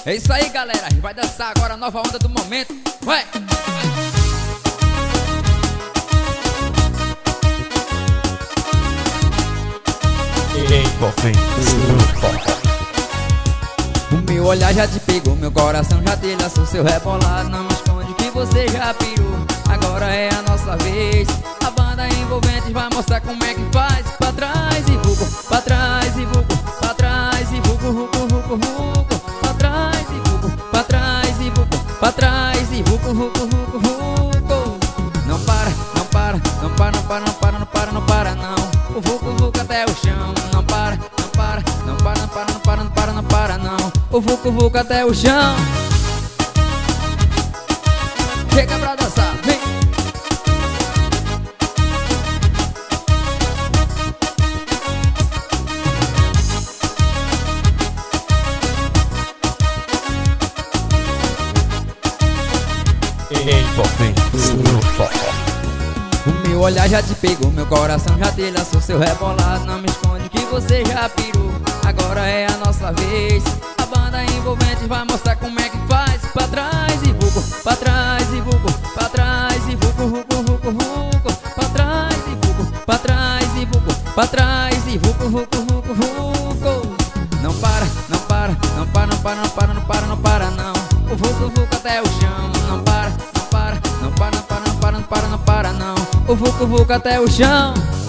É isso aí, galera, a gente vai dançar agora a nova onda do momento. Vai! O meu olhar já te pegou, meu coração já te laçou, seu rebolado não me esconde que você já pirou. Agora é a nossa vez, a banda envolvente vai mostrar como é que faz. Pra trás e vuco, pra trás e vuco, pra trás e vuco, vuco, vuco, vuco. Pra trás e vuco, pra trás e vuco, pra trás e vuco, vuco, vuco, vuco. Não para, não para, não para, não para, não para, não para, não para não. O vucu vucu até o chão. Não para, não para, não para, não para, não para, não para, não para não. O vucu vucu até o chão. Chega pra dançar, vem. O meu olhar já te pegou, meu coração já te laçou, seu rebolado não me esconde que você já pirou. Agora é a nossa vez, a banda envolvente vai mostrar como é que faz. Pra trás e vuco, pra trás e vuco, pra trás e vuco, vuco, vuco, vuco. Pra trás e vuco, pra trás e vuco, pra trás e vuco, vuco, vuco, vuco. Não para, não para, não para, não para, não para, não para, não para não. O vucu vucu até o chão. Não para, não para, não para, não para, não para, não para, não para não. O vucu vucu até o chão.